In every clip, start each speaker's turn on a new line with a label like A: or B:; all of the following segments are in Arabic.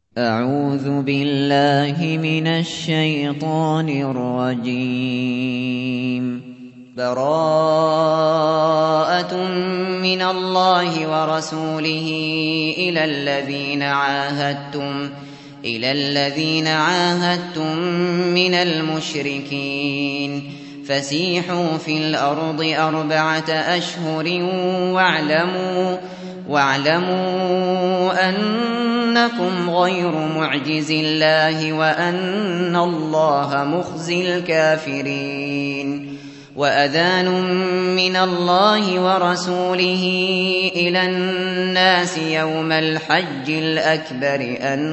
A: أعوذ بالله من الشيطان الرجيم. براءة من الله ورسوله إلى الذين عاهدتم من المشركين فسيحوا في الأرض 4 أشهر واعلموا أنكم غير معجز الله وأن الله مخزي الكافرين. وأذان من الله ورسوله إلى الناس يوم الحج الأكبر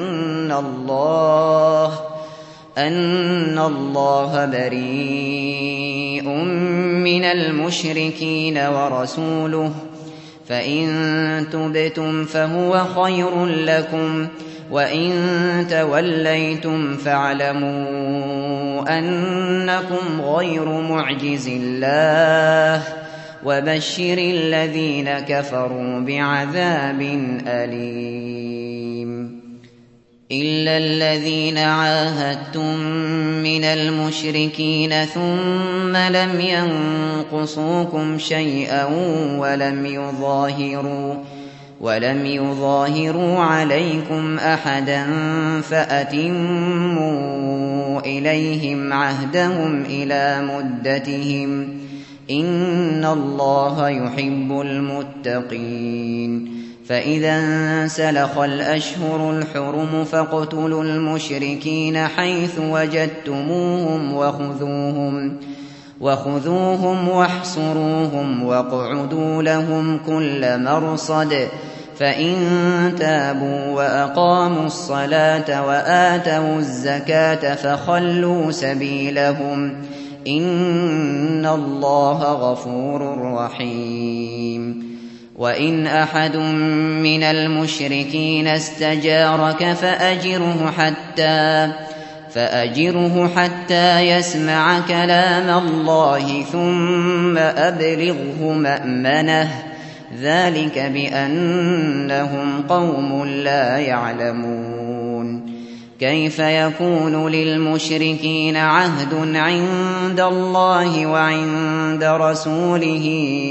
A: أن الله بريء من المشركين ورسوله، فإن تبتم فهو خير لكم، وإن توليتم فاعلموا أنكم غير معجز الله، وبشر الذين كفروا بعذاب أليم. إلا الذين عاهدتم من المشركين ثم لم ينقصوكم شيئا ولم يظاهروا عليكم أحدا فأتموا إليهم عهدهم إلى مدتهم، إن الله يحب المتقين. فإذا انسلخ الأشهر الحرم فاقتلوا المشركين حيث وجدتموهم وخذوهم واحصروهم واقعدوا لهم كل مرصد، فإن تابوا وأقاموا الصلاة وآتوا الزكاة فخلوا سبيلهم، إن الله غفور رحيم. وإن أحد من المشركين استجارك فأجره حتى يسمع كلام الله ثم أبلغه مأمنه، ذلك بأنهم قوم لا يعلمون. كيف يكون للمشركين عهد عند الله وعند رسوله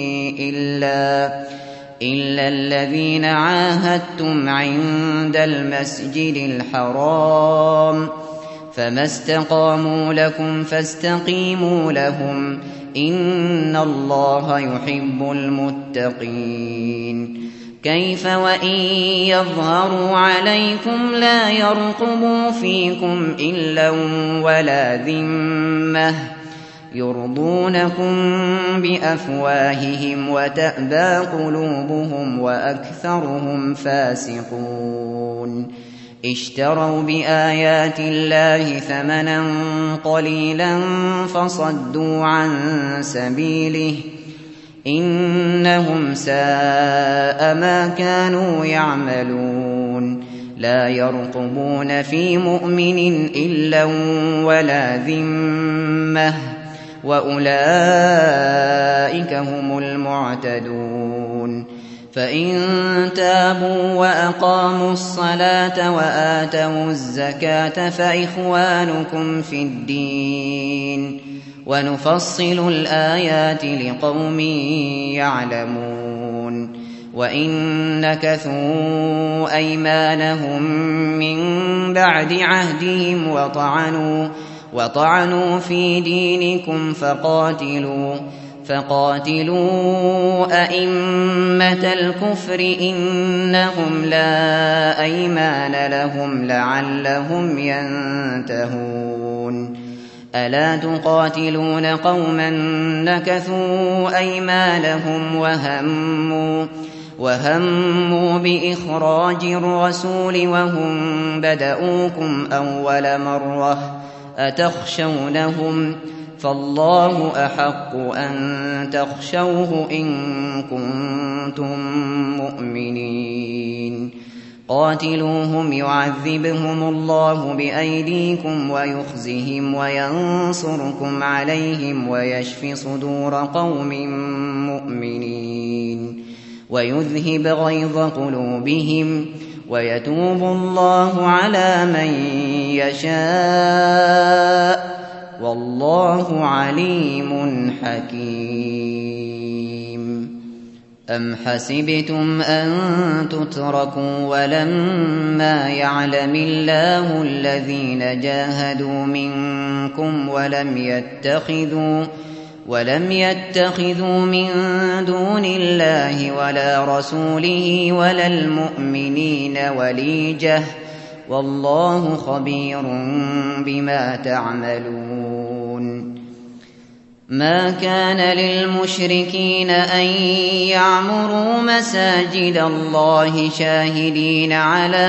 A: إلا الذين عاهدتم عند المسجد الحرام، فما استقاموا لكم فاستقيموا لهم، إن الله يحب المتقين. كيف وإن يظهروا عليكم لا يرقبوا فيكم إلا ولا ذمة، يرضونكم بأفواههم وتأبى قلوبهم وأكثرهم فاسقون. اشتروا بآيات الله ثمنا قليلا فصدوا عن سبيله، إنهم ساء ما كانوا يعملون. لا يرقبون في مؤمن إلا ولا ذمة، وأولئك هم المعتدون. فإن تابوا وأقاموا الصلاة وآتوا الزكاة فإخوانكم في الدين، ونفصل الآيات لقوم يعلمون. وإن نكثوا أيمانهم من بعد عهدهم وطعنوا في دينكم فقاتلوا أئمة الكفر إنهم لا أيمان لهم لعلهم ينتهون. ألا تقاتلون قوما نكثوا أيمانهم وهموا بإخراج الرسول وهم بدؤوكم أول مرة، أتخشونهم؟ فالله أحق أن تخشوه إن كنتم مؤمنين. قاتلوهم يعذبهم الله بأيديكم ويخزهم وينصركم عليهم ويشف صدور قوم مؤمنين، ويذهب غيظ قلوبهم ويتوب الله على من يشاء والله عليم حكيم. أم حسبتم أن تتركوا ولما يعلم الله الذين جاهدوا منكم ولم يتخذوا من دون الله ولا رسوله ولا المؤمنين وليجة والله خبير بما تعملون. ما كان للمشركين أن يعمروا مساجد الله شاهدين على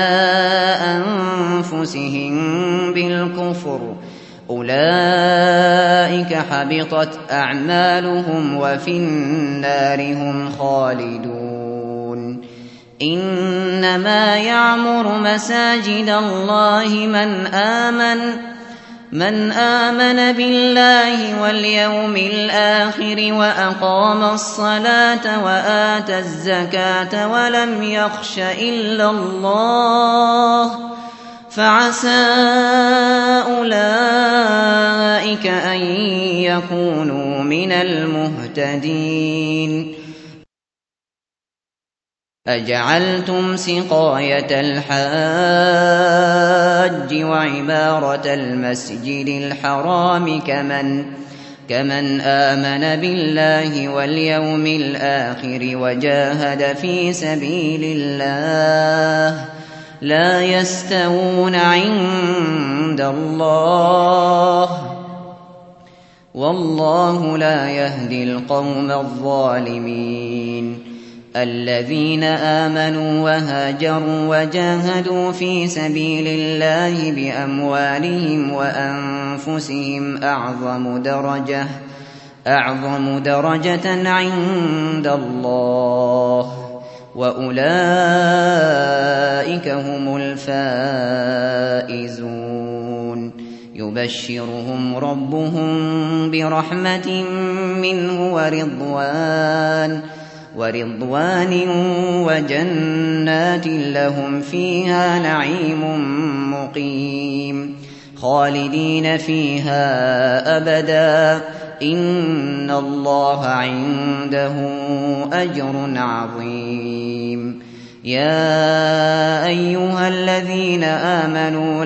A: أنفسهم بالكفر أولئك حبطت أعمالهم وفي النار هم خالدون. إنما يعمر مساجد الله من آمن بالله واليوم الآخر وأقام الصلاة وآتى الزكاة ولم يخش إلا الله فعسى أولئك أن يكونوا من المهتدين. أجعلتم سقاية الحاج وعمارة المسجد الحرام كمن آمن بالله واليوم الآخر وجاهد في سبيل الله لا يستوون عند الله والله لا يهدي القوم الظالمين. الذين آمنوا وهاجروا وجاهدوا في سبيل الله بأموالهم وأنفسهم أعظم درجة عند الله وأولئك هم الفائزون. يبشرهم ربهم برحمة منه ورضوان وجنات لهم فيها نعيم مقيم خالدين فيها أبدا إن الله عنده أجر عظيم. يا أيها الذين آمنوا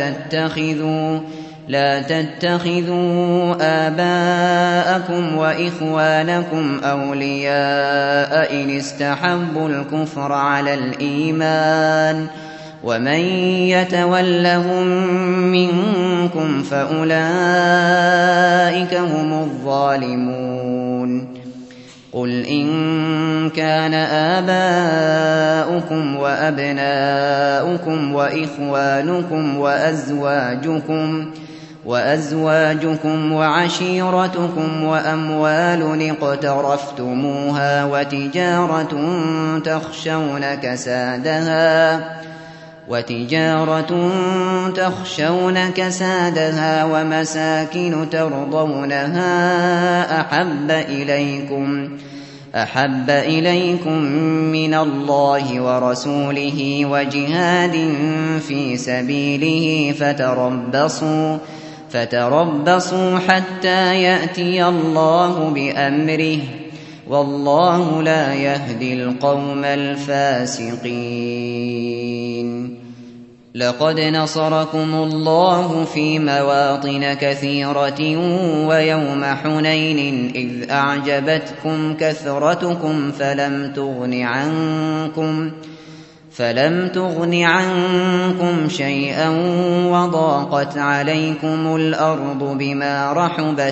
A: لا تتخذوا آباءكم وإخوانكم أولياء إن استحبوا الكفر على الإيمان ومن يتولهم منكم فأولئك هم الظالمون. قل إن كان آباؤكم وأبناؤكم وإخوانكم وأزواجكم وعشيرتكم وأموال اقترفتموها وتجارة تخشون كسادها ومساكن ترضونها أحب إليكم من الله ورسوله وجهاد في سبيله فتربصوا حتى يأتي الله بأمره والله لا يهدي القوم الفاسقين. لقد نصركم الله في مواطن كثيرة ويوم حنين إذ أعجبتكم كثرتكم فلم تغن عنكم شيئا وضاقت عليكم الأرض بما رحبت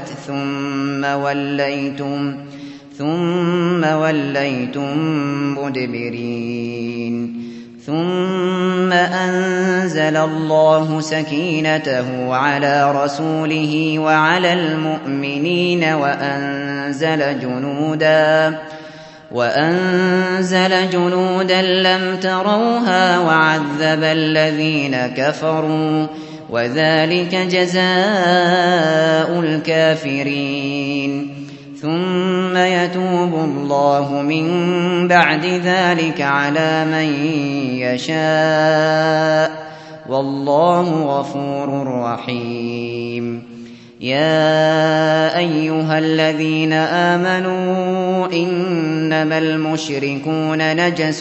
A: ثم وليتم مدبرين. ثم أنزل الله سكينته على رسوله وعلى المؤمنين وأنزل جنودا لم تروها وعذب الذين كفروا وذلك جزاء الكافرين. ثم يتوب الله من بعد ذلك على من يشاء والله غفور رحيم. يا أيها الذين آمنوا إنما المشركون نجس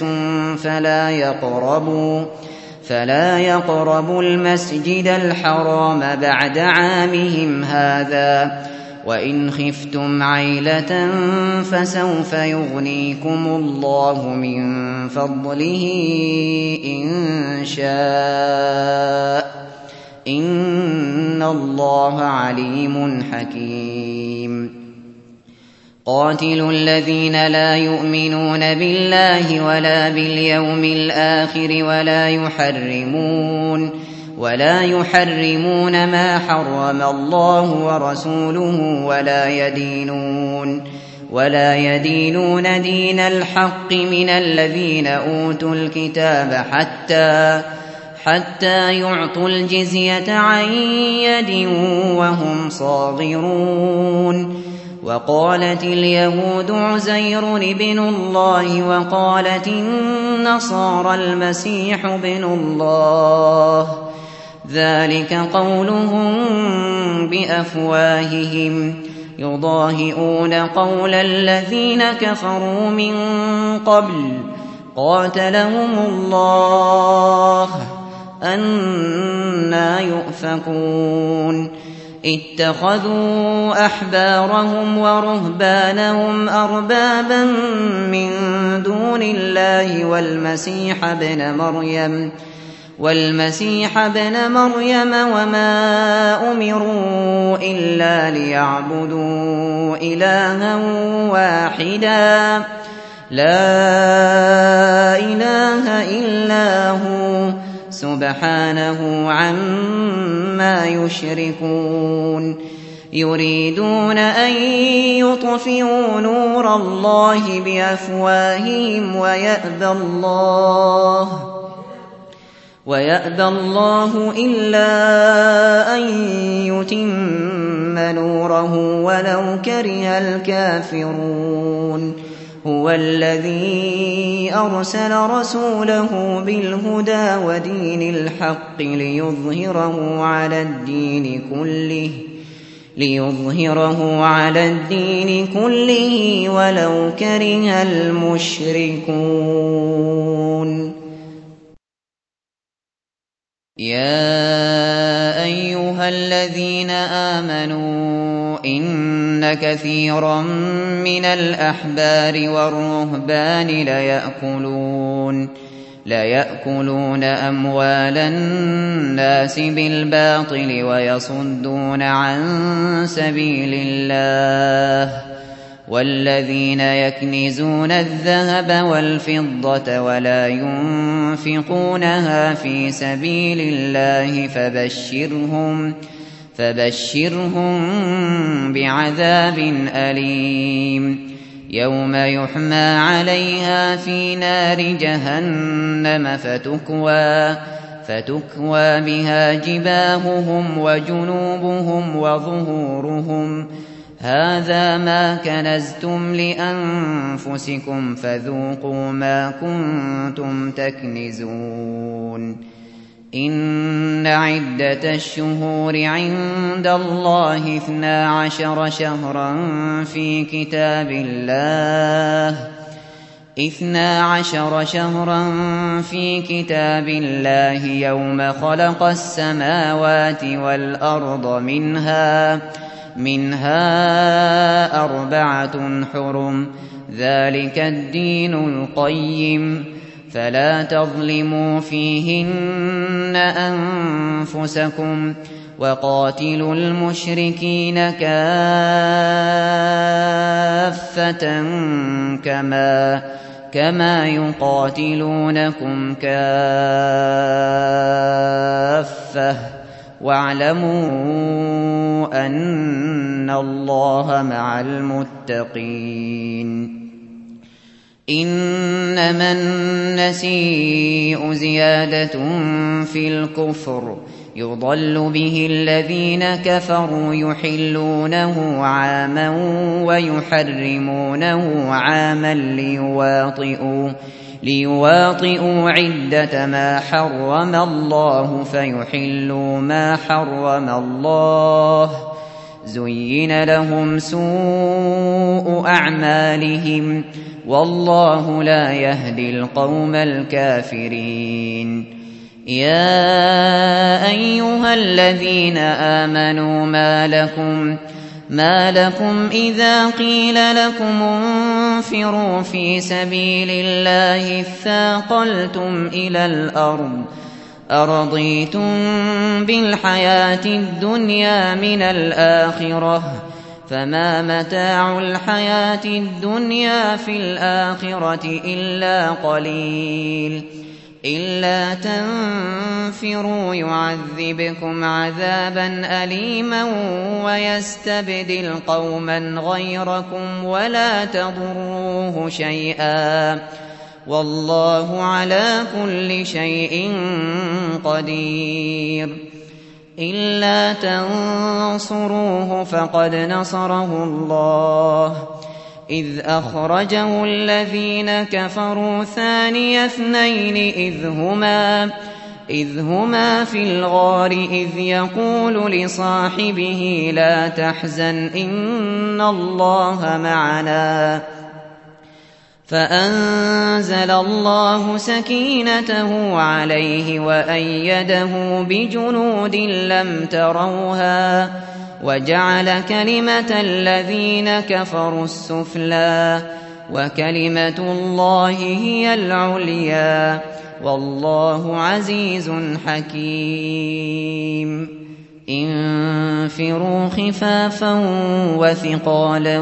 A: فلا يقربوا المسجد الحرام بعد عامهم هذا وإن خفتم عيلة فسوف يغنيكم الله من فضله إن شاء إن الله عليم حكيم. قاتلوا الذين لا يؤمنون بالله ولا باليوم الآخر ولا يحرمون ما حرم الله ورسوله ولا يدينون دين الحق من الذين أوتوا الكتاب حتى يعطوا الجزية عن يد وهم صاغرون. وقالت اليهود عزير ابن الله وقالت النصارى المسيح ابن الله ذلك قولهم بأفواههم يضاهئون قول الذين كفروا من قبل قاتلهم الله أنى يؤفكون. اتخذوا أحبارهم ورهبانهم أربابا من دون الله والمسيح ابن مريم وما أمروا إلا ليعبدوا إلها واحدا لا إله إلا هو سبحانه عما يشركون. يريدون أن يطفئوا نور الله بأفواههم ويأبى الله إلا أن يتم نوره ولو كره الكافرون. هو الذي أرسل رسوله بالهدى ودين الحق ليظهره على الدين كله ولو كره المشركون. يا أيها الذين آمنوا إن كثيرا من الأحبار والرهبان ليأكلون أموال الناس بالباطل ويصدون عن سبيل الله. والذين يكنزون الذهب والفضة ولا ينفقونها في سبيل الله فبشرهم بعذاب أليم. يوم يحمى عليها في نار جهنم فتكوى بها جباههم وجنوبهم وظهورهم هذا ما كنزتم لأنفسكم فذوقوا ما كنتم تكنزون. إن عدة الشهور عند الله 12 شهرا في كتاب الله يوم خلق السماوات والأرض منها 4 حرم ذلك الدين القيم فلا تظلموا فيهن أنفسكم وقاتلوا المشركين كافة كما يقاتلونكم كافة واعلموا أن الله مع المتقين. إنما النسيء زيادة في الكفر يضل به الذين كفروا يحلونه عاما ويحرمونه عاما ليواطئوا عدة ما حرم الله فيحلوا ما حرم الله. زين لهم سوء أعمالهم والله لا يهدي القوم الكافرين. يا أيها الذين آمنوا ما لكم إذا قيل لكم انفروا في سبيل الله اثاقلتم إلى الأرض أرضيتم بالحياة الدنيا من الآخرة فما متاع الحياة الدنيا في الآخرة إلا قليل. إلا تنفروا يعذبكم عذابا أليما ويستبدل قوما غيركم ولا تضروه شيئا والله على كل شيء قدير. إلا تنصروه فقد نصره الله إذ أخرجه الذين كفروا ثاني اثنين إذ هما في الغار إذ يقول لصاحبه لا تحزن إن الله معنا فأنزل الله سكينته عليه وأيده بجنود لم تروها وجعل كلمة الذين كفروا السفلى وكلمة الله هي العليا والله عزيز حكيم. انفروا خفافا وثقالا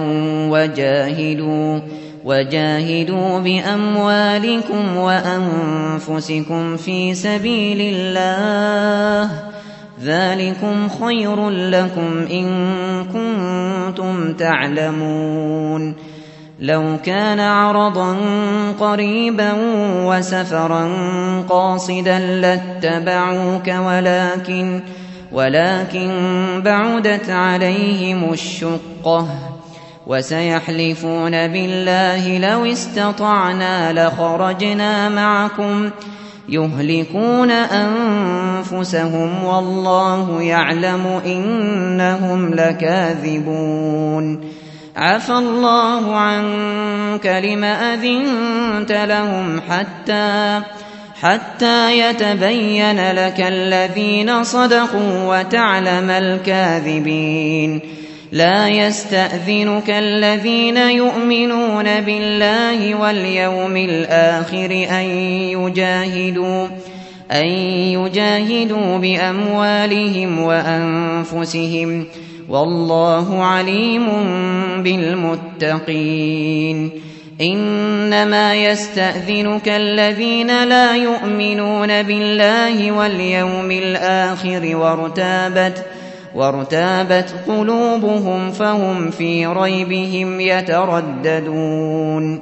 A: وجاهدوا بأموالكم وأنفسكم في سبيل الله ذلكم خير لكم إن كنتم تعلمون. لو كان عرضا قريبا وسفرا قاصدا لاتبعوك ولكن بعدت عليهم الشقة وسيحلفون بالله لو استطعنا لخرجنا معكم يهلكون أنفسهم والله يعلم إنهم لكاذبون. عفى الله عنك لم أذنت لهم حتى يتبين لك الذين صدقوا وتعلم الكاذبين. لا يستأذنك الذين يؤمنون بالله واليوم الآخر أن يجاهدوا بأموالهم وأنفسهم والله عليم بالمتقين. إنما يستأذنك الذين لا يؤمنون بالله واليوم الآخر وارتابت قلوبهم فهم في ريبهم يترددون.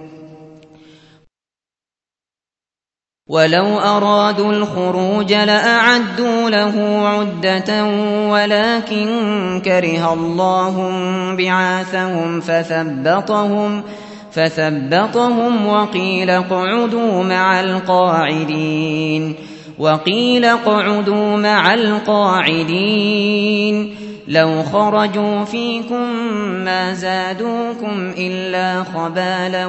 A: ولو أرادوا الخروج لأعدوا له عدة ولكن كره الله بعاثهم فثبطهم وقيل اقعدوا مع القاعدين. لو خرجوا فيكم ما زادوكم إلا خبالا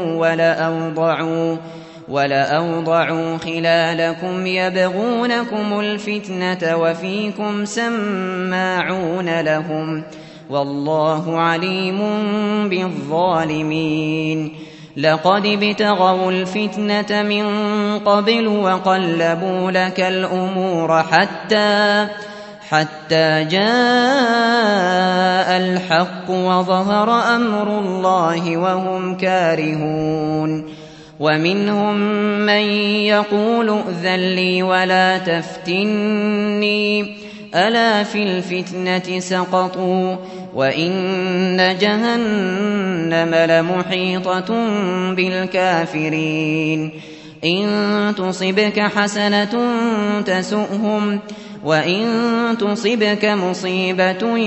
A: ولأوضعوا خلالكم يبغونكم الفتنة وفيكم سماعون لهم والله عليم بالظالمين. لقد ابتغوا الفتنة من قبل وقلبوا لك الأمور حتى جاء الحق وظهر أمر الله وهم كارهون. ومنهم من يقول ائذن لي ولا تفتني ألا في الفتنة سقطوا وإن جهنم لمحيطة بالكافرين إن تصبك حسنة تسؤهم وإن تصبك مصيبة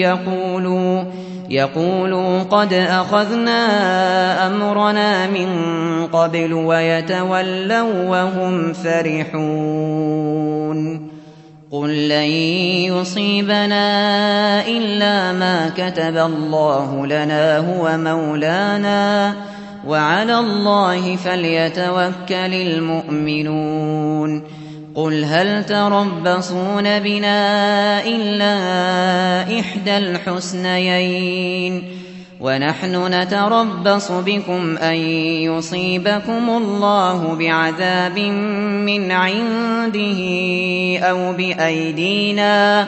A: يقولوا قد أخذنا أمرنا من قبل ويتولوا وهم فرحون قل لن يصيبنا إلا ما كتب الله لنا هو مولانا وعلى الله فليتوكل المؤمنون قل هل تربصون بنا إلا إحدى الحسنيين ونحن نتربص بكم أن يصيبكم الله بعذاب من عنده أو بأيدينا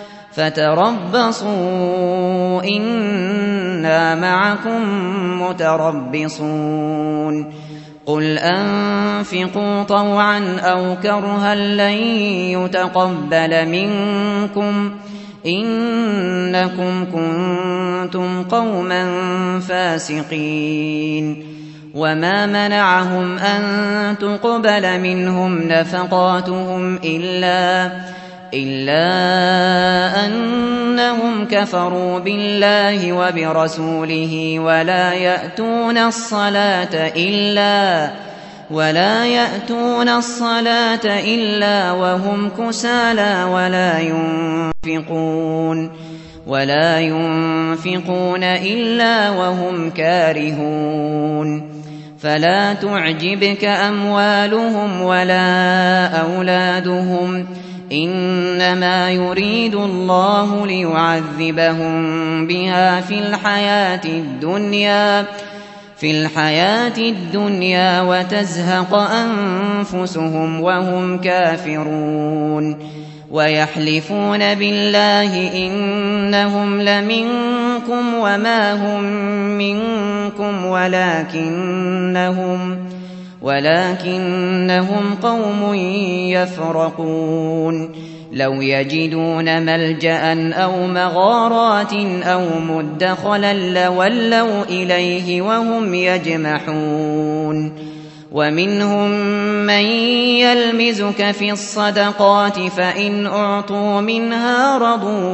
A: فتربصوا إنا معكم متربصون قل أنفقوا طوعا أو كرها لن يتقبل منكم إنكم كنتم قوما فاسقين وما منعهم أن تقبل منهم نفقاتهم إلا أنهم كفروا بالله وبرسوله ولا يأتون الصلاة إلا وهم كسالى ولا ينفقون إلا وهم كارهون فلا تعجبك أموالهم ولا أولادهم إنما يريد الله ليعذبهم بها في الحياة الدنيا وتزهق أنفسهم وهم كافرون ويحلفون بالله إنهم لمنكم وما هم منكم ولكنهم قوم يفرقون لو يجدون ملجأ أو مغارات أو مدخلا لولوا إليه وهم يجمحون ومنهم من يلمزك في الصدقات فإن أعطوا منها رضوا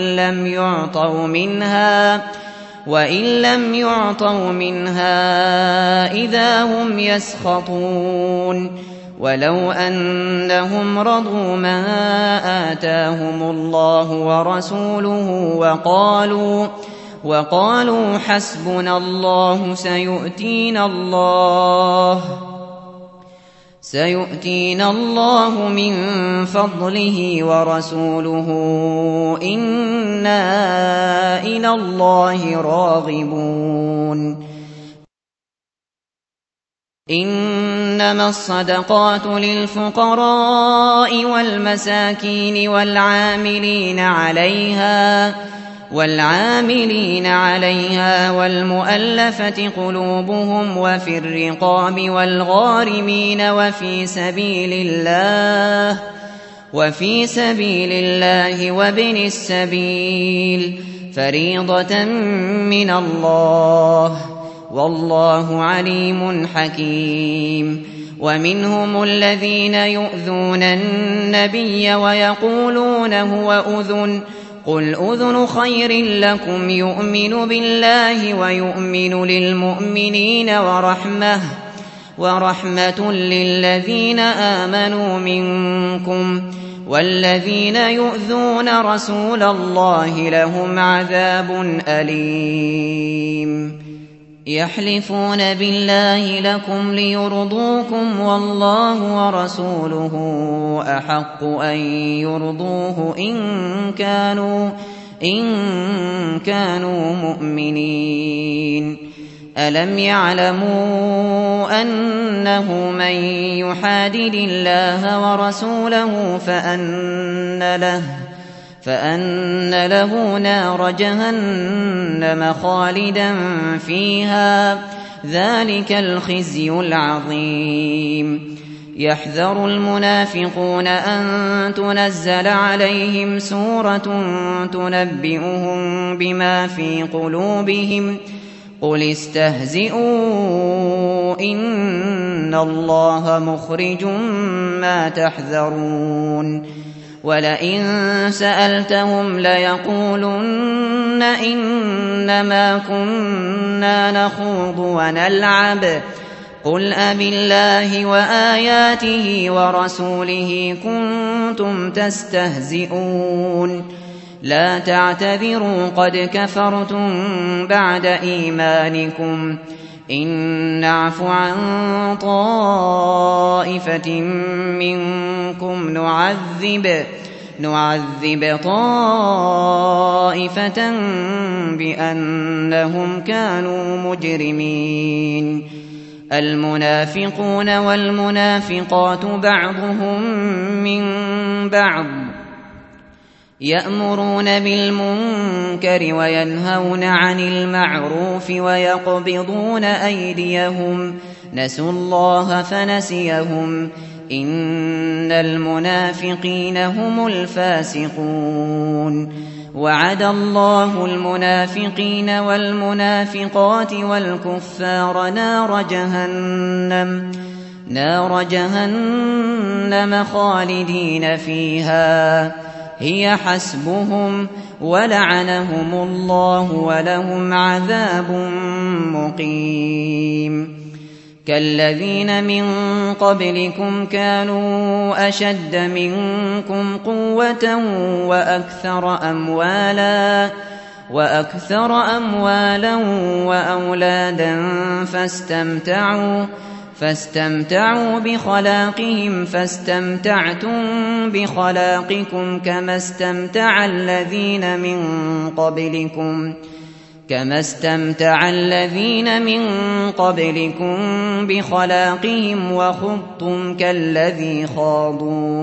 A: وإن لم يعطوا منها إذا هم يسخطون ولو أنهم رضوا ما آتاهم الله ورسوله وقالوا حسبنا الله سيؤتينا الله من فضله ورسوله إنا إلى الله راغبون إنما الصدقات للفقراء والمساكين والعاملين عليها والمؤلفة قلوبهم وفي الرقاب والغارمين وفي سبيل الله وابن السبيل فريضة من الله والله عليم حكيم ومنهم الذين يؤذون النبي ويقولون هو أذن قل أذن خير لكم يؤمن بالله ويؤمن للمؤمنين ورحمة للذين آمنوا منكم والذين يؤذون رسول الله لهم عذاب أليم يحلفون بالله لكم ليرضوكم والله ورسوله أحق أن يرضوه إن كانوا مؤمنين ألم يعلموا أنه من يحادد الله ورسوله فأن له نار جهنم خالدا فيها ذلك الخزي العظيم يحذر المنافقون أن تنزل عليهم سورة تنبئهم بما في قلوبهم قل استهزئوا إن الله مخرج ما تحذرون ولئن سألتهم ليقولن إنما كنا نخوض ونلعب قل أبالله وآياته ورسوله كنتم تستهزئون لا تعتذروا قد كفرتم بعد إيمانكم إن نعف عن طائفة منكم نعذب طائفة بأنهم كانوا مجرمين المنافقون والمنافقات بعضهم من بعض يأمرون بالمنكر وينهون عن المعروف ويقبضون أيديهم نسوا الله فنسيهم إن المنافقين هم الفاسقون وعد الله المنافقين والمنافقات والكفار نار جهنم خالدين فيها هي حسبهم ولعنهم الله ولهم عذاب مقيم كالذين من قبلكم كانوا أشد منكم قوة وأكثر أموالا وأولادا فاستمتعوا بخلاقهم فاستمتعتم بخلاقكم كما استمتع الذين من قبلكم بخلاقهم وخضتم كالذي خاضوا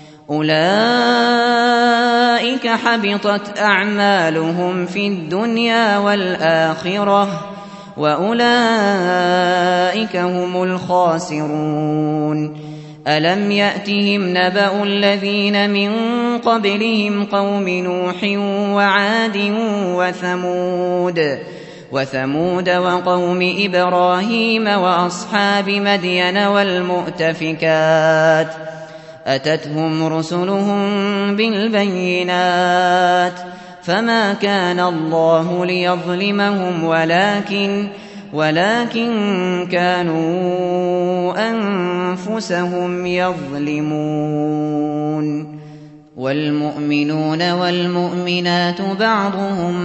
A: أولئك حبطت أعمالهم في الدنيا والآخرة وأولئك هم الخاسرون ألم يأتهم نبأ الذين من قبلهم قوم نوح وعاد وثمود وقوم إبراهيم وأصحاب مدين والمؤتفكات أتتهم رسلهم بالبينات فما كان الله ليظلمهم ولكن كانوا أنفسهم يظلمون والمؤمنون والمؤمنات بعضهم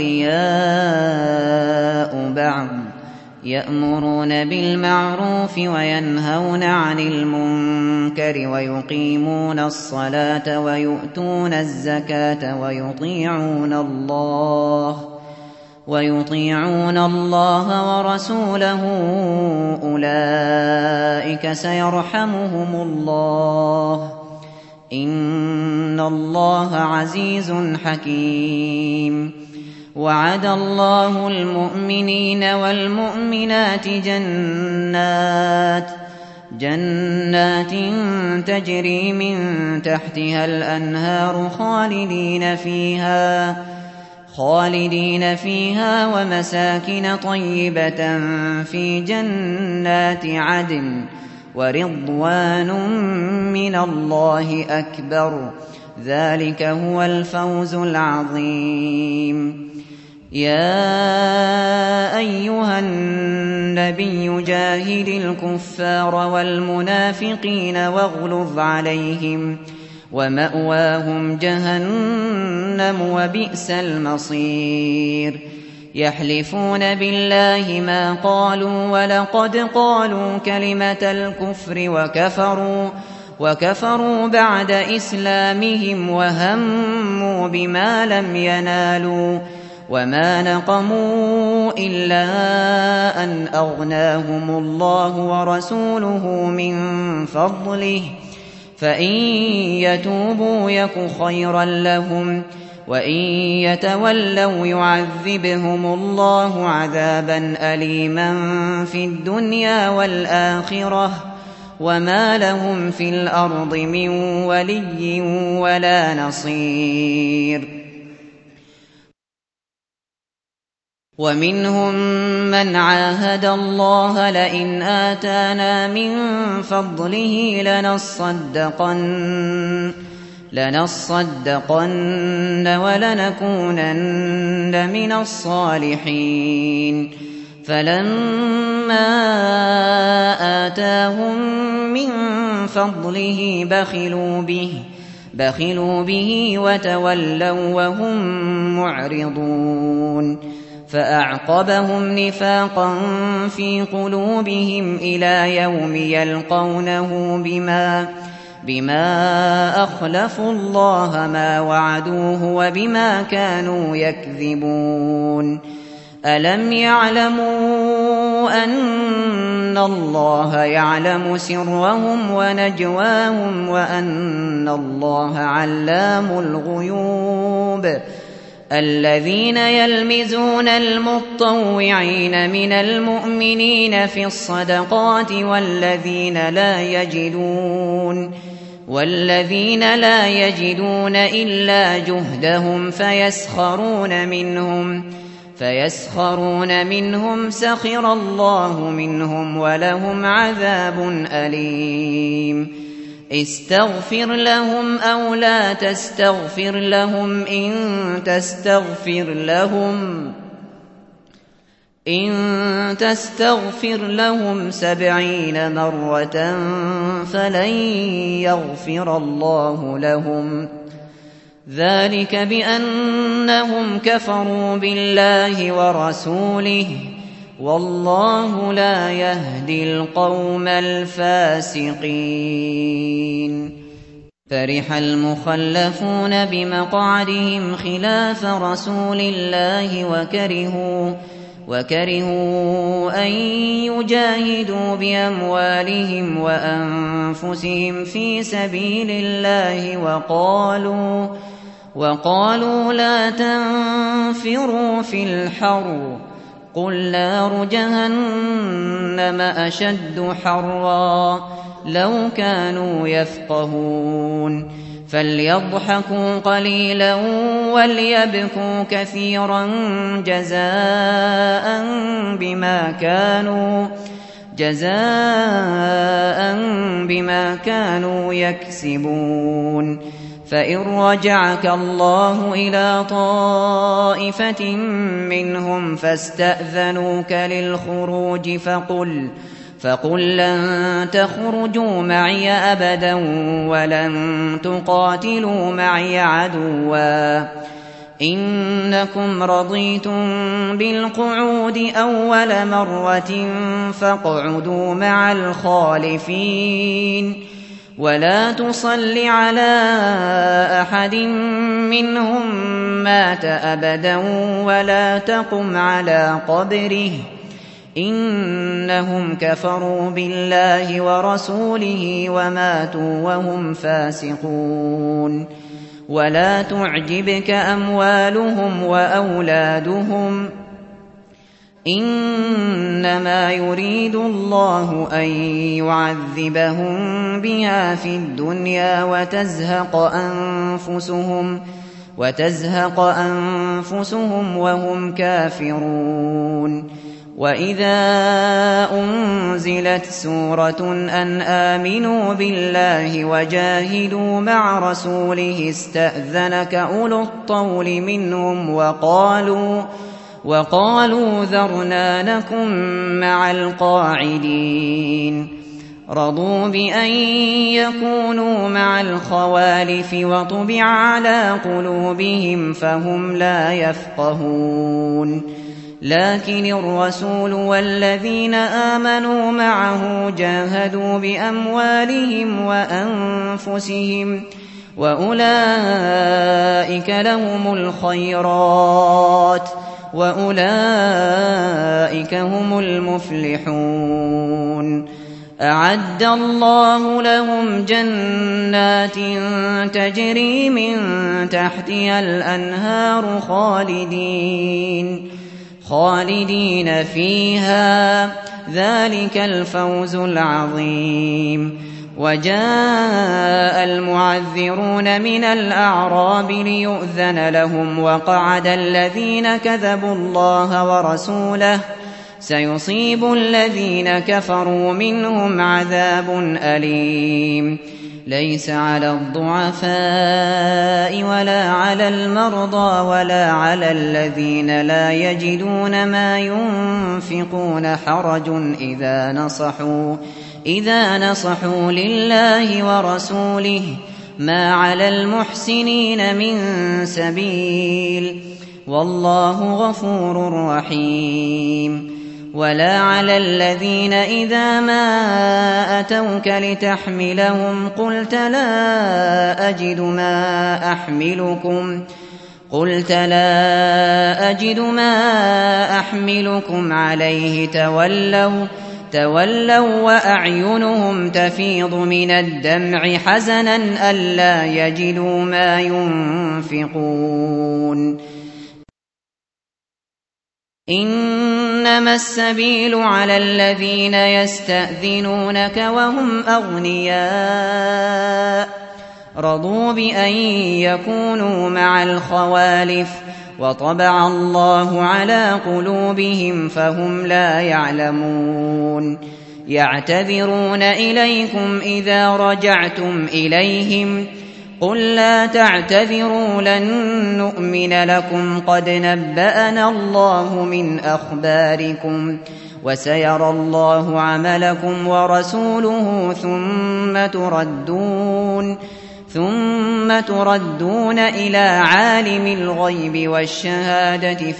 A: أولياء بعض يأمرون بالمعروف وينهون عن المنكر ويقيمون الصلاة ويؤتون الزكاة ويطيعون الله ورسوله أولئك سيرحمهم الله إن الله عزيز حكيم وعد الله المؤمنين والمؤمنات جنات تجري من تحتها الأنهار خالدين فيها ومساكن طيبة في جنات عدن ورضوان من الله أكبر ذلك هو الفوز العظيم يا أيها النبي جاهد الكفار والمنافقين واغلظ عليهم ومأواهم جهنم وبئس المصير يحلفون بالله ما قالوا ولقد قالوا كلمة الكفر وكفروا بعد إسلامهم وهموا بما لم ينالوا وما نقموا إلا أن أغناهم الله ورسوله من فضله فإن يتوبوا يك خيرا لهم وإن يتولوا يعذبهم الله عذابا أليما في الدنيا والآخرة وما لهم في الأرض من ولي ولا نصير. ومنهم من عاهد الله لئن آتانا من فضله لنصدقن ولنكونن من الصالحين. فلما آتاهم من فضله بخلوا به وتولوا وهم معرضون. فأعقبهم نفاقا في قلوبهم إلى يوم يلقونه بما أخلفوا الله ما وعدوه وبما كانوا يكذبون. ألم يعلموا أن الله يعلم سرهم ونجواهم وأن الله علام الغيوب. الذين يلمزون المطوعين من المؤمنين في الصدقات والذين لا يجدون إلا جهدهم فيسخرون منهم سخر الله منهم ولهم عذاب أليم. استغفر لهم أو لا تستغفر لهم إن تستغفر لهم 70 مرة فلن يغفر الله لهم. ذلك بأنهم كفروا بالله ورسوله والله لا يهدي القوم الفاسقين. فرح المخلفون بمقعدهم خلاف رسول الله وكرهوا أن يجاهدوا بأموالهم وأنفسهم في سبيل الله وقالوا لا تنفروا في الحر قل نار جهنم أشد حرا لو كانوا يفقهون. فليضحكوا قليلا وليبكوا كثيرا جزاء بما كانوا يكسبون. فإن رجعك الله إلى طائفة منهم فاستأذنوك للخروج فقل لن تخرجوا معي أبدا ولن تقاتلوا معي عدوا إنكم رضيتم بالقعود أول مرة فاقعدوا مع الخالفين. ولا تصل على أحد منهم مات أبدا ولا تقم على قبره إنهم كفروا بالله ورسوله وماتوا وهم فاسقون. ولا تعجبك أموالهم وأولادهم إنما يريد الله أن يعذبهم بها في الدنيا وتزهق أنفسهم وهم كافرون. وإذا أنزلت سورة أن آمنوا بالله وجاهدوا مع رسوله استأذنك أولو الطول منهم وقالوا ذرنا نكن مع القاعدين. رضوا بأن يكونوا مع الخوالف وطبع على قلوبهم فهم لا يفقهون. لكن الرسول والذين آمنوا معه جاهدوا بأموالهم وأنفسهم وأولئك لهم الخيرات وأولئك هم المفلحون. أعد الله لهم جنات تجري من تحتها الأنهار خالدين فيها ذلك الفوز العظيم. وجاء المعذرون من الأعراب ليؤذن لهم وقعد الذين كذبوا الله ورسوله سيصيب الذين كفروا منهم عذاب أليم. ليس على الضعفاء ولا على المرضى ولا على الذين لا يجدون ما ينفقون حرج إذا نصحوا لله ورسوله ما على المحسنين من سبيل والله غفور رحيم. ولا على الذين إذا ما أتوك لتحملهم قلت لا أجد ما أحملكم عليه تولوا وأعينهم تفيض من الدمع حزنا ألا يجدوا ما ينفقون. إنما السبيل على الذين يستأذنونك وهم أغنياء رضوا بأن يكونوا مع الخوالف وطبع الله على قلوبهم فهم لا يعلمون. يعتذرون إليكم إذا رجعتم إليهم قل لا تعتذروا لن نؤمن لكم قد نبأنا الله من أخباركم وسيرى الله عملكم ورسوله ثم تردون إلى عالم الغيب والشهادة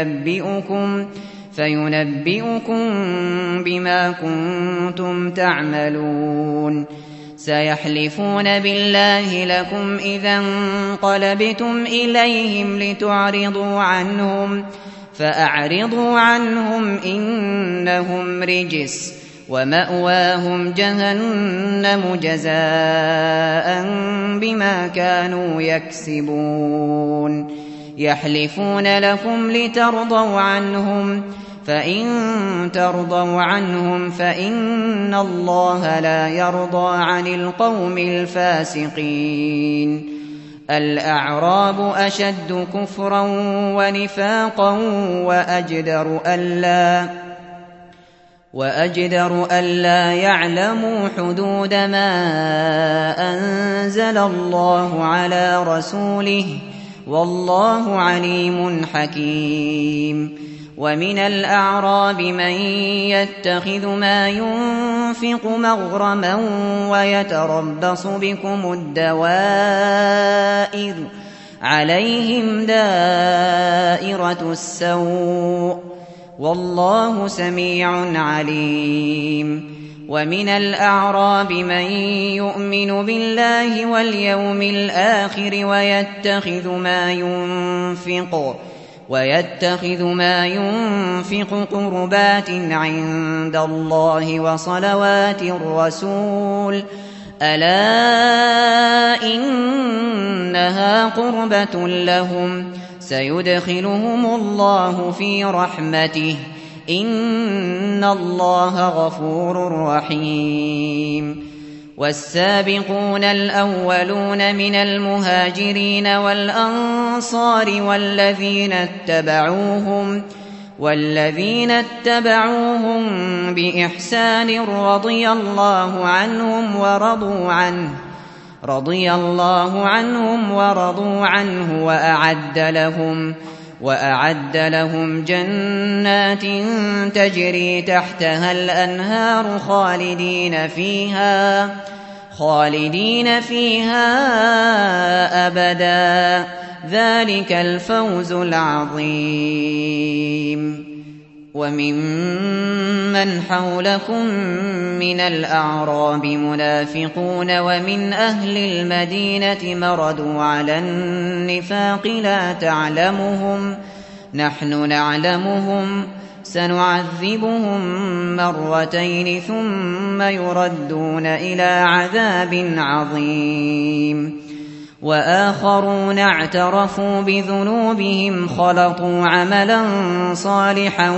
A: فينبئكم بما كنتم تعملون. سيحلفون بالله لكم إذا انقلبتم إليهم لتعرضوا عنهم فأعرضوا عنهم إنهم رجس ومأواهم جهنم جزاء بما كانوا يكسبون. يحلفون لكم لترضوا عنهم فإن ترضوا عنهم فإن الله لا يرضى عن القوم الفاسقين. الأعراب أشد كفرا ونفاقا وأجدر ألا يعلموا حدود ما أنزل الله على رسوله والله عليم حكيم. ومن الأعراب من يتخذ ما ينفق مغرما ويتربص بكم الدوائر عليهم دائرة السوء والله سميع عليم. ومن الأعراب من يؤمن بالله واليوم الآخر ويتخذ ما ينفق قربات عند الله وصلوات الرسول ألا إنها قربة لهم سيدخلهم الله في رحمته إن الله غفور رحيم. والسابقون الأولون من المهاجرين والأنصار والذين اتبعوهم بإحسان رضي الله عنهم ورضوا عنه وأعد لهم جنات تجري تحتها الأنهار خالدين فيها أبدا ذلك الفوز العظيم. وممن حولكم من الأعراب منافقون ومن أهل المدينة مردوا على النفاق لا تعلمهم نحن نعلمهم سنعذبهم مرتين ثم يردون إلى عذاب عظيم. وآخرون اعترفوا بذنوبهم خلطوا عملا صالحا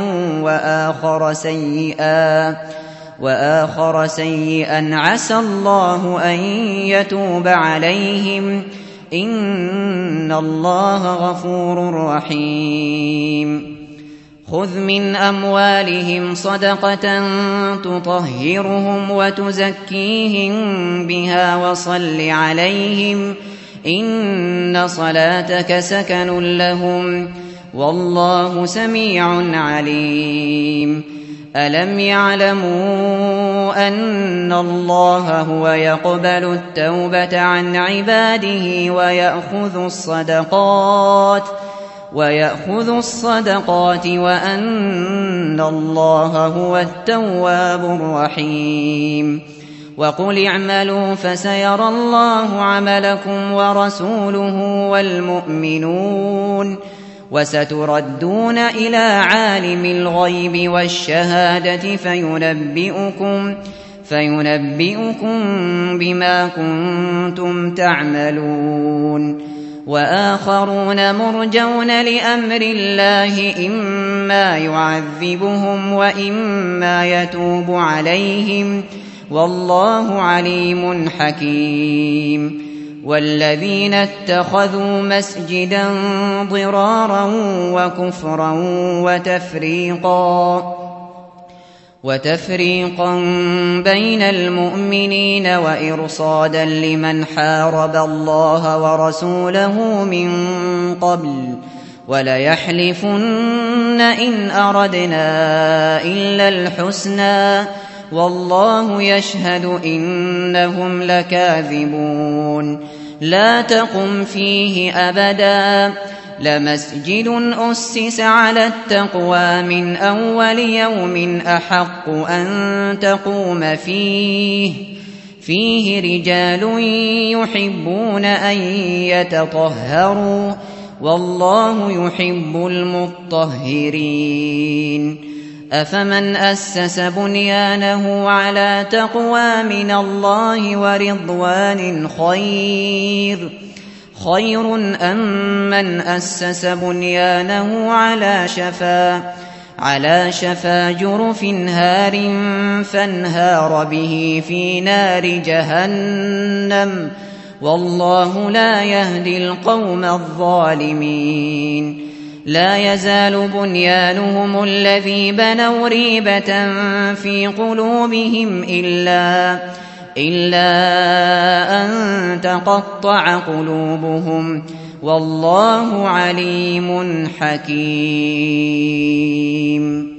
A: وآخر سيئا عسى الله أن يتوب عليهم إن الله غفور رحيم خذ من أموالهم صدقة تطهرهم وتزكيهم بها وصل عليهم إن صلاتك سكن لهم والله سميع عليم ألم يعلموا أن الله هو يقبل التوبة عن عباده ويأخذ الصدقات وأن الله هو التواب الرحيم وقل اعملوا فسيرى الله عملكم ورسوله والمؤمنون وستردون إلى عالم الغيب والشهادة فينبئكم بما كنتم تعملون وآخرون مرجون لأمر الله إما يعذبهم وإما يتوب عليهم والله عليم حكيم والذين اتخذوا مسجدا ضرارا وكفرا وتفريقا بين المؤمنين وإرصادا لمن حارب الله ورسوله من قبل وليحلفن إن أردنا إلا الحسنى والله يشهد إنهم لكاذبون لا تقم فيه أبدا لمسجد أسس على التقوى من أول يوم أحق أن تقوم فيه رجال يحبون أن يتطهروا والله يحب المطهرين أفمن أسس بنيانه على تقوى من الله ورضوان خير أم من أسس بنيانه على شفا جرف هار فانهار به في نار جهنم والله لا يهدي القوم الظالمين لا يزال بنيانهم الذي بنوا ريبة في قلوبهم إلا أن تقطع قلوبهم والله عليم حكيم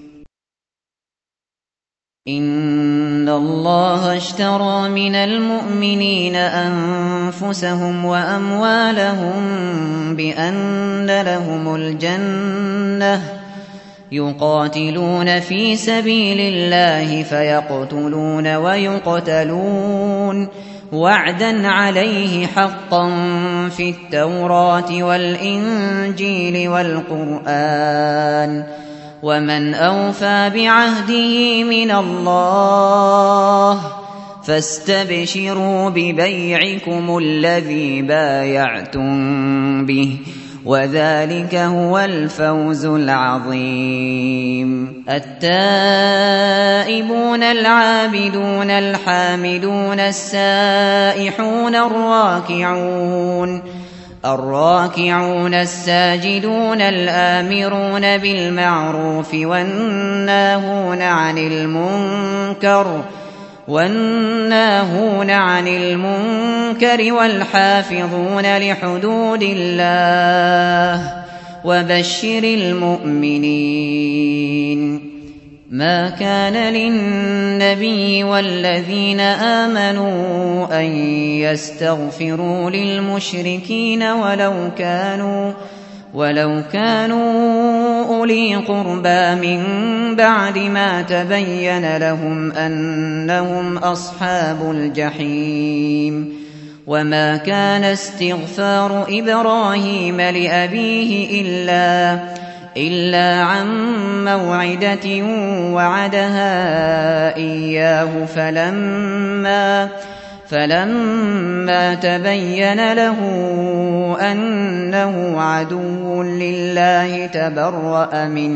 A: إن الله اشترى من المؤمنين أنفسهم وأموالهم بأن لهم الجنة يقاتلون في سبيل الله فيقتلون ويقتلون وعدا عليه حقا في التوراة والإنجيل والقرآن ومن أوفى بعهده من الله فاستبشروا ببيعكم الذي بايعتم به وذلك هو الفوز العظيم التائبون العابدون الحامدون السائحون الراكعون الساجدون الآمرون بالمعروف والناهون عن المنكر والحافظون لحدود الله وبشر المؤمنين ما كان للنبي والذين آمنوا أن يستغفروا للمشركين ولو كانوا أولي قربى من بعد ما تبين لهم أنهم أصحاب الجحيم وما كان استغفار إبراهيم لأبيه إلا عن موعدة وعدها إياه فلما تبين له أنه عدو لله تبرأ منه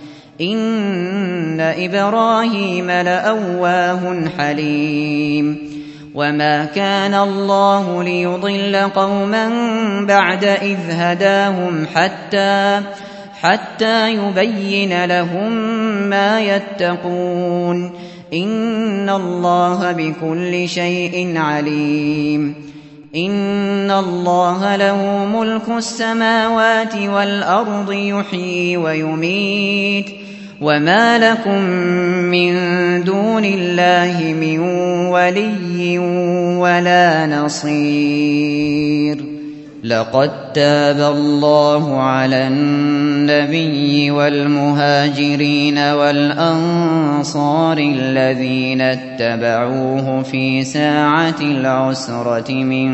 A: إن إبراهيم لأواه حليم وما كان الله ليضل قوما بعد إذ هداهم حتى يبين لهم ما يتقون إن الله بكل شيء عليم إن الله له ملك السماوات والأرض يحيي ويميت وما لكم من دون الله من ولي ولا نصير لقد تاب الله على النبي والمهاجرين والأنصار الذين اتبعوه في ساعة العسرة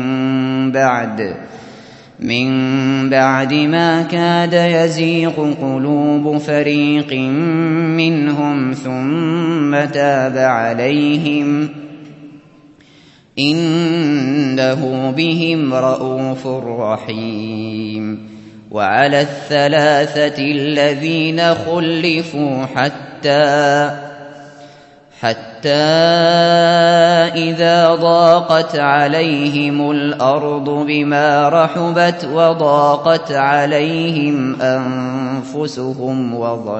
A: من بعد ما كاد يزيغ قلوب فريق منهم ثم تاب عليهم إنه بهم رءوف رحيم وعلى الثلاثة الذين خلفوا حتى إذا ضاقت عليهم الأرض بما رحبت وضاقت عليهم أنفسهم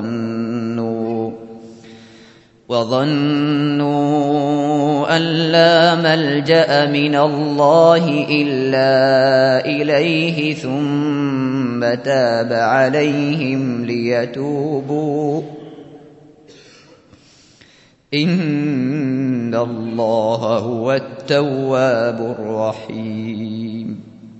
A: وظنوا أن لا ملجأ من الله إلا إليه ثم تاب عليهم ليتوبوا إن الله هو التواب الرحيم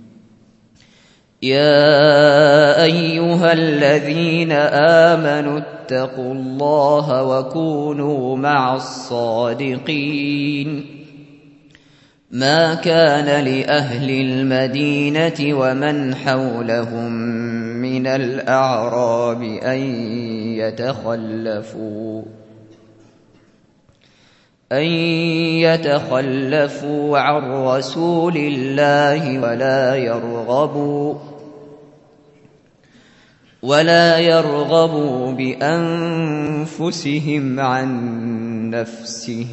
A: يا أيها الذين آمنوا اتقوا الله وكونوا مع الصادقين ما كان لأهل المدينة ومن حولهم من الأعراب أن يتخلفوا عن رسول الله ولا يرغبوا بأنفسهم عن نفسه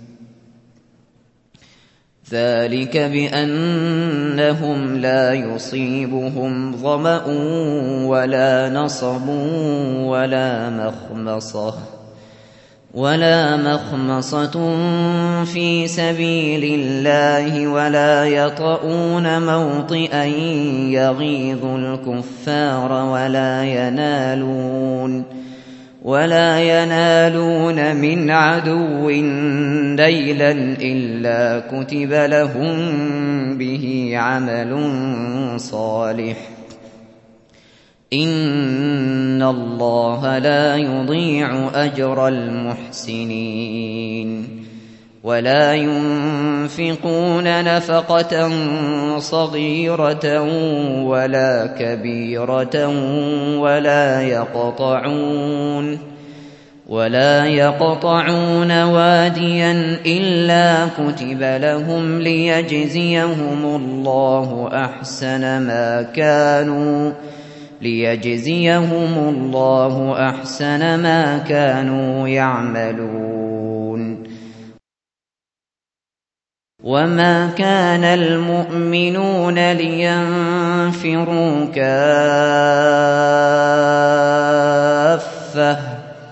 A: ذلك بأنهم لا يصيبهم ظمأ ولا نصب ولا مخمصة في سبيل الله ولا يطؤون موطئا يغيظ الكفار ولا ينالون من عدو نيلا إلا كتب لهم به عمل صالح إن الله لا يضيع أجر المحسنين ولا ينفقون نفقة صغيرة ولا كبيرة ولا يقطعون واديا إلا كتب لهم ليجزيهم الله أحسن ما كانوا يعملون وما كان المؤمنون لينفروا كافة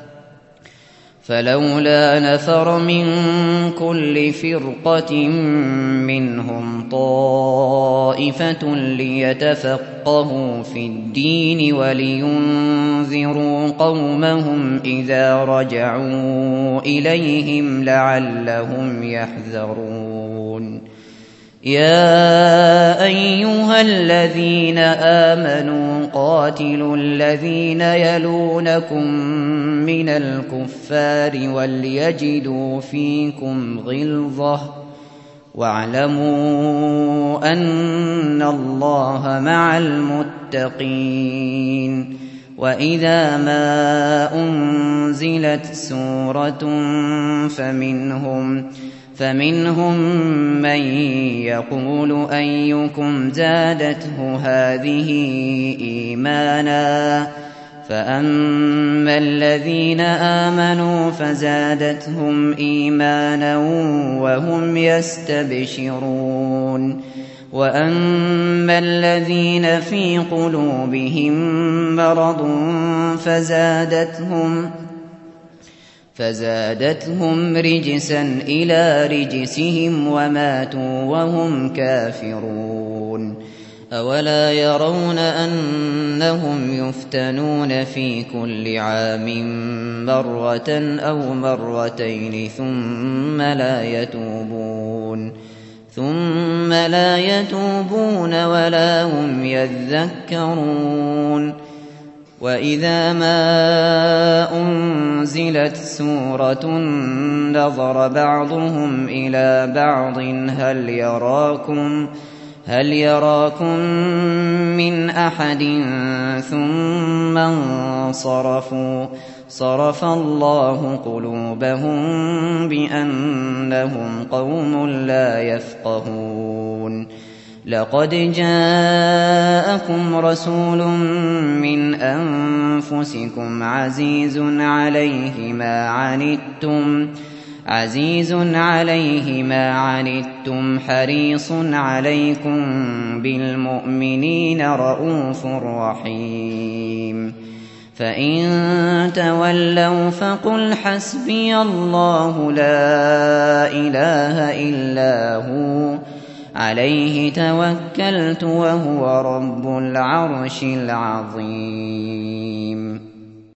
A: فلولا نفر من كل فرقة منهم طائفة ليتفقهوا في الدين ولينذروا قومهم إذا رجعوا إليهم لعلهم يحذرون يا أيها الذين آمنوا قاتلوا الذين يلونكم من الكفار وليجدوا فيكم غلظة واعلموا أن الله مع المتقين وإذا فمنهم من يقول أيكم زادته هذه إيمانا فأما الذين آمنوا فزادتهم إيمانا وهم يستبشرون وأما الذين في قلوبهم مرض فزادتهم رجسا إلى رجسهم وماتوا وهم كافرون أولا يرون أنهم يفتنون في كل عام مرة أو مرتين ثم لا يتوبون ولا هم يذكرون وإذا ما أنزلت سورة نظر بعضهم إلى بعض هل يراكم من أحد ثم انصرفوا صرف الله قلوبهم بأنهم قوم لا يفقهون لقد جاءكم رسول من أنفسكم عزيز عليه ما عنتم حريص عليكم بالمؤمنين رءوف رحيم فإن تولوا فقل حسبي الله لا إله إلا هو عليه توكلت وهو رب العرش العظيم